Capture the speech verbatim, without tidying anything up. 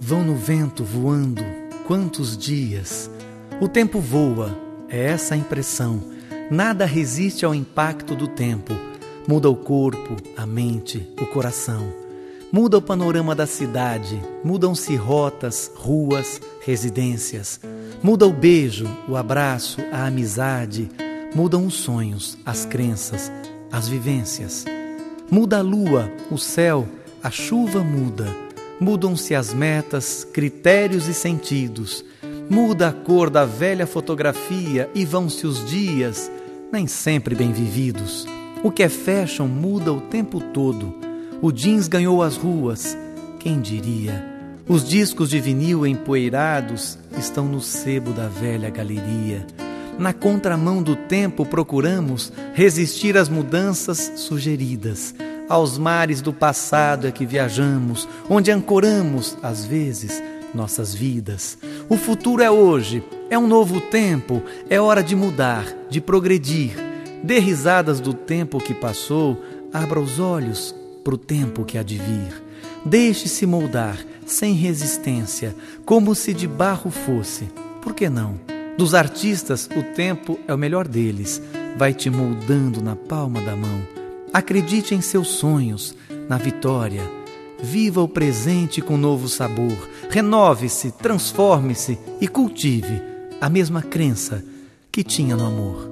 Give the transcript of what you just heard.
vão no vento voando, quantos dias. O tempo voa, é essa a impressão. Nada resiste ao impacto do tempo. Muda o corpo, a mente, o coração. Muda o panorama da cidade, mudam-se rotas, ruas, residências. Muda o beijo, o abraço, a amizade. Mudam os sonhos, as crenças, as vivências. Muda a lua, o céu, a chuva muda. Mudam-se as metas, critérios e sentidos. Muda a cor da velha fotografia e vão-se os dias, nem sempre bem vividos. O que é fashion muda o tempo todo. O jeans ganhou as ruas, quem diria? Os discos de vinil empoeirados estão no sebo da velha galeria. Na contramão do tempo procuramos resistir às mudanças sugeridas. Aos mares do passado é que viajamos, onde ancoramos, às vezes, nossas vidas. O futuro é hoje, é um novo tempo, é hora de mudar, de progredir. Dê risadas do tempo que passou, abra os olhos para o tempo que há de vir. Deixe-se moldar, sem resistência, como se de barro fosse. Por que não? Dos artistas, o tempo é o melhor deles, vai te moldando na palma da mão. Acredite em seus sonhos, na vitória. Viva o presente com novo sabor. Renove-se, transforme-se e cultive a mesma crença que tinha no amor.